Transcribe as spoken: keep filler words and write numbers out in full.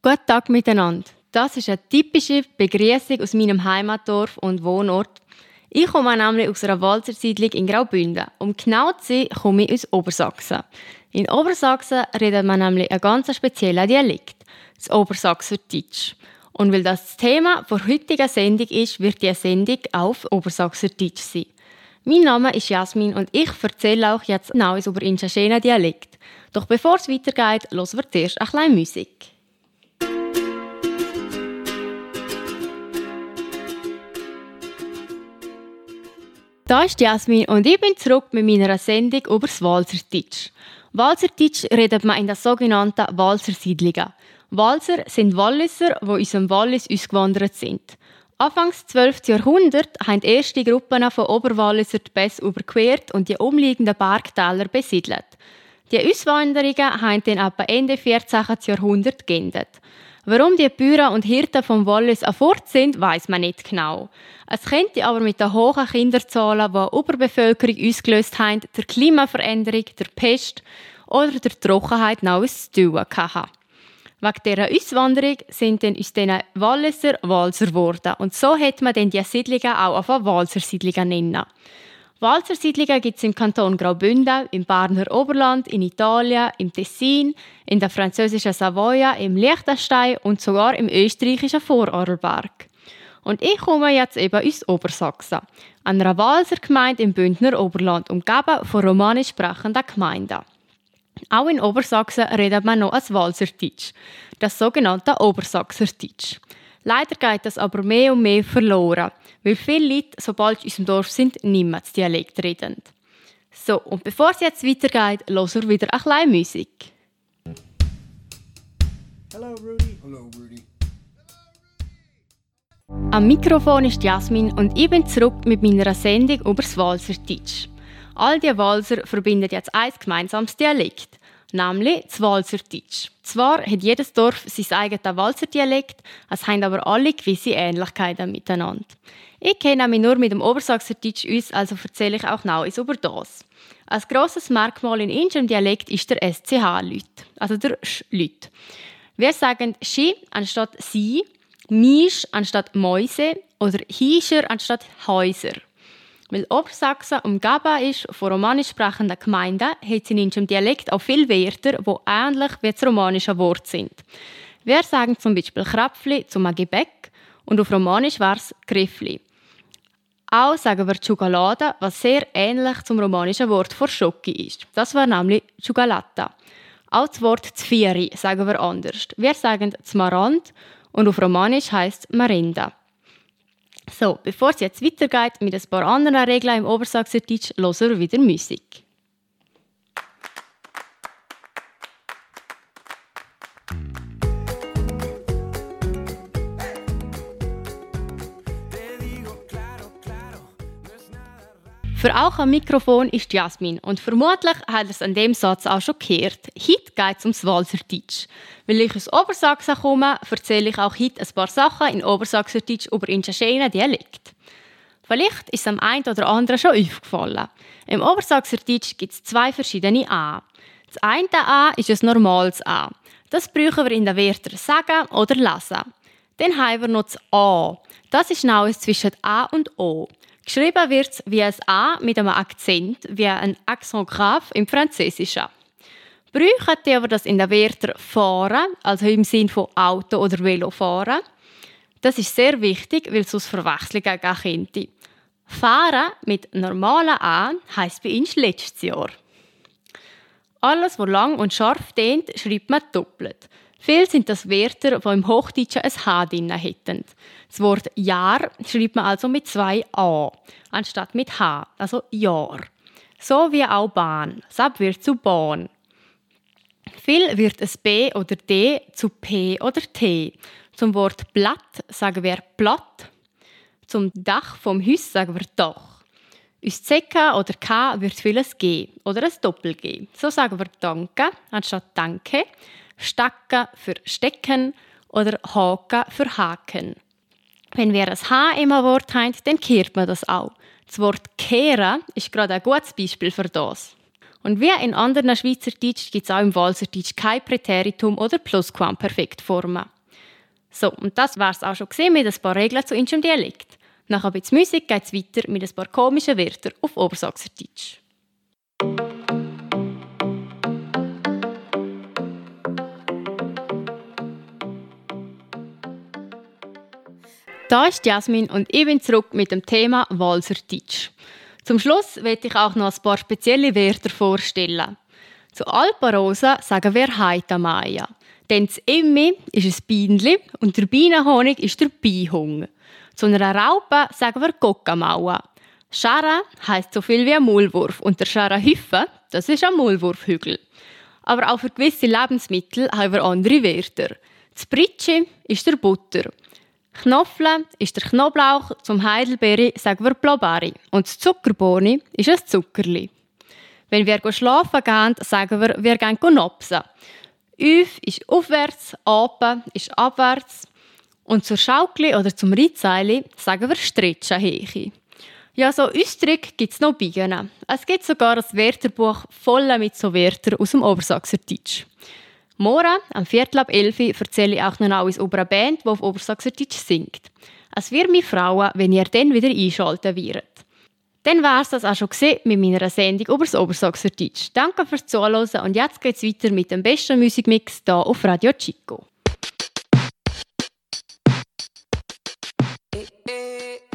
Guten Tag miteinander. Das ist eine typische Begrüßung aus meinem Heimatdorf und Wohnort. Ich komme nämlich aus einer Walzersiedlung in Graubünden. Um genau zu sein, komme ich aus Obersachsen. In Obersachsen redet man nämlich einen ganz speziellen Dialekt, das Obersachserdeutsch. Und weil das das Thema der heutigen Sendung ist, wird diese Sendung auf Obersachserdeutsch sein. Mein Name ist Jasmin und ich erzähle auch jetzt Neues über den schönen Dialekt. Doch bevor es weitergeht, hören wir zuerst ein bisschen Musik. Da ist Jasmin und ich bin zurück mit meiner Sendung über das Walzerdeutsch. Walzerdeutsch redet man in den sogenannten Walzersiedlungen. Walser sind Walliser, die aus dem Wallis ausgewandert sind. Anfangs des zwölften Jahrhunderts haben die ersten Gruppen von Oberwalliser die Pässe überquert und die umliegenden Bergtäler besiedelt. Die Auswanderungen haben dann etwa Ende vierzehnten Jahrhundert geendet. Warum die Bauern und Hirten vom Wallis fort sind, weiss man nicht genau. Es könnte aber mit den hohen Kinderzahlen, die eine Überbevölkerung ausgelöst haben, der Klimaveränderung, der Pest oder der Trockenheit noch etwas zu tun haben. Wegen dieser Auswanderung sind dann aus diesen Walliser Walser geworden. Und so hat man dann die Siedlungen auch auf Walzersiedlungen nennen. Walzersiedlungen gibt es im Kanton Graubünden, im Berner Oberland, in Italien, im Tessin, in der französischen Savoia, im Liechtenstein und sogar im österreichischen Vorarlberg. Und ich komme jetzt eben aus Obersachsen, einer Walser Gemeinde im Bündner Oberland, umgeben von romanisch sprechenden Gemeinden. Auch in Obersachsen redet man noch ein Walzerdeutsch, das sogenannte Obersachserdeutsch. Leider geht das aber mehr und mehr verloren, weil viele Leute, sobald sie aus dem Dorf sind, nicht mehr das Dialekt reden. So, und bevor es jetzt weitergeht, hören wir wieder ein bisschen Musik. Hello Rudy. Hello Rudy. Am Mikrofon ist Jasmin und ich bin zurück mit meiner Sendung über das Walzerdeutsch. All die Walser verbinden jetzt ein gemeinsames Dialekt, nämlich das Walzerdeutsch. Zwar hat jedes Dorf sein eigenes Walzerdialekt, es haben aber alle gewisse Ähnlichkeiten miteinander. Ich kenne mich nur mit dem Obersachserdeutsch aus, also erzähle ich auch Neues über das. Ein grosses Merkmal in unserem Dialekt ist der S C H-Laut, also der Sch-Laut. Wir sagen «schi» anstatt «sie», «misch» anstatt «mäuse» oder «hischer» anstatt «häuser». Weil Obersachsen umgeben ist von romanisch sprechenden Gemeinden, hat sie in unserem Dialekt auch viele Wörter, die ähnlich wie das romanische Wort sind. Wir sagen zum Beispiel «Krapfli» zum Gebäck und auf Romanisch wäre es «Griffli». Auch sagen wir «Schokolade», was sehr ähnlich zum romanischen Wort für Schoki ist. Das wäre nämlich «Cioccolata». Auch das Wort «Zvieri» sagen wir anders. Wir sagen «Zmarand» und auf Romanisch heisst es «Marinda». So, bevor es jetzt weitergeht mit ein paar anderen Regeln im Obersachserdeutsch, hören wir wieder Musik. Für auch am Mikrofon ist Jasmin und vermutlich hat er es an dem Satz auch schon gehört. Heute geht es ums Walzerdeutsch. Weil ich aus Obersachsen komme, erzähle ich auch heute ein paar Sachen in Obersachserdeutsch über den schönen Dialekt. Vielleicht ist es am einen oder anderen schon aufgefallen. Im Obersachserdeutsch gibt es zwei verschiedene A. Das eine A ist ein normales A. Das brauchen wir in den Wörtern sagen oder lesen. Dann haben wir noch das A. Das ist genau zwischen A und O. Geschrieben wird es wie ein A mit einem Akzent, wie ein Accent grave im Französischen. Brauchen die aber das in den Wörtern fahren, also im Sinne von Auto oder Velo fahren. Das ist sehr wichtig, weil es sonst Verwechslungen geben könnte. Fahren mit normalen A heisst bei uns letztes Jahr. Alles, was lang und scharf tönt, schreibt man doppelt. Viel sind das Wörter, die im Hochdeutschen ein H drin hätten. Das Wort Jahr schreibt man also mit zwei A, anstatt mit H, also Jahr. So wie auch Bahn. Das wird zu Bahn. Viel wird ein B oder D zu P oder T. Zum Wort Blatt sagen wir Platt. Zum Dach vom Haus sagen wir Dach. Aus Z K oder K wird viel ein G oder ein Doppel-G. So sagen wir Danke anstatt Danke. Stacken für Stecken oder Haken für Haken. Wenn wir ein H im Wort haben, dann kehrt man das auch. Das Wort kehren ist gerade ein gutes Beispiel für das. Und wie in anderen Schweizerdeutsch gibt es auch im Walzerdeutsch kein Präteritum oder Plusquamperfektformen. So, und das war es auch schon mit ein paar Regeln zu unserem Dialekt. Nach ein bisschen Musik geht es weiter mit ein paar komischen Wörtern auf Obersachserdeutsch. Da ist Jasmin und ich bin zurück mit dem Thema Walserdeutsch. Zum Schluss möchte ich auch noch ein paar spezielle Wörter vorstellen. Zu Alparosa sagen wir Heita Maya. Denn das Emmi ist ein Bienenli und der Bienenhonig ist der Beihung. Zu einer Raupe sagen wir Gokamaua. Schara heisst so viel wie ein Maulwurf und der Schara-Hüffe, das ist ein Maulwurfhügel. Aber auch für gewisse Lebensmittel haben wir andere Wörter. Das Pritschi ist der Butter. Knofle ist der Knoblauch, zum Heidelbeere sagen wir Blaubeere und das Zuckerbohne ist ein Zuckerli. Wenn wir schlafen gehen, sagen wir, wir gehen nopsen. Üf ist aufwärts, Ape ist abwärts und zur Schaukli oder zum Reitseili sagen wir Stretchen. Ja, so Ausdrücke gibt es noch Biegen. Es gibt sogar ein Wörterbuch voll mit so Wörtern aus dem Obersachserdeutsch. Morgen, am Viertel ab elf, erzähle ich auch noch alles über eine Band, die auf Obersachserdeutsch singt. Es wird mich freuen, wenn ihr dann wieder einschalten werdet. Dann war es das auch schon mit meiner Sendung über das Obersachserdeutsch. Danke fürs Zuhören und jetzt geht es weiter mit dem besten Musikmix hier auf Radio Chico. Hey, hey,